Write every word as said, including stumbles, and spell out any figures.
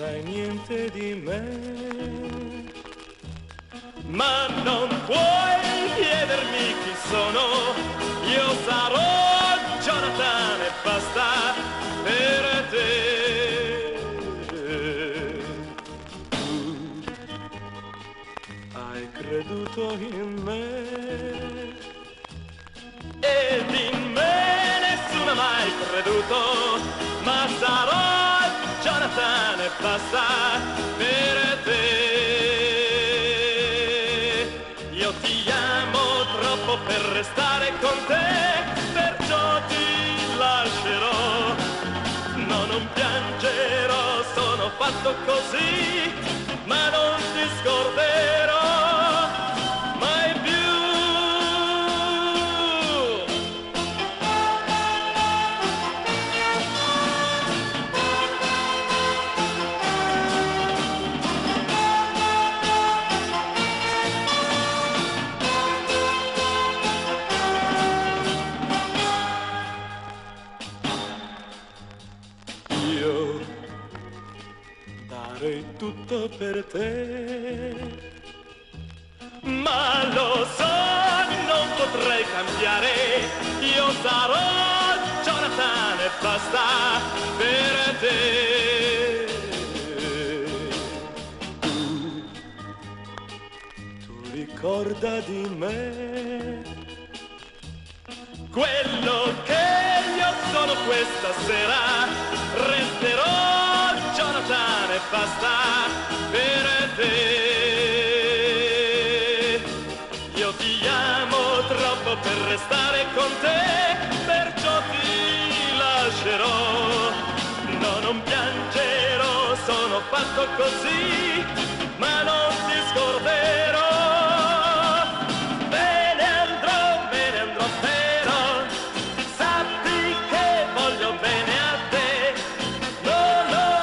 sai niente di me, ma non puoi chiedermi chi sono, io sarò Jonathan e basta per te. Tu hai creduto in me ed in me nessuno ha mai creduto, ma sarò Jonathan e basta per te. Io ti amo troppo per restare con te, perciò ti lascerò. No, non piangerò, sono fatto così, ma non ti scorderò mai più. Io darei tutto per te, ma lo so, non potrei cambiare. Io sarò Jonathan e basta per te. Tu, tu ricorda di me quello che io sono questa sera, resterò Jonathan e basta per te. Io ti amo troppo per restare con te, perciò ti lascerò. No, non piangerò, sono fatto così, ma non ti scorderò.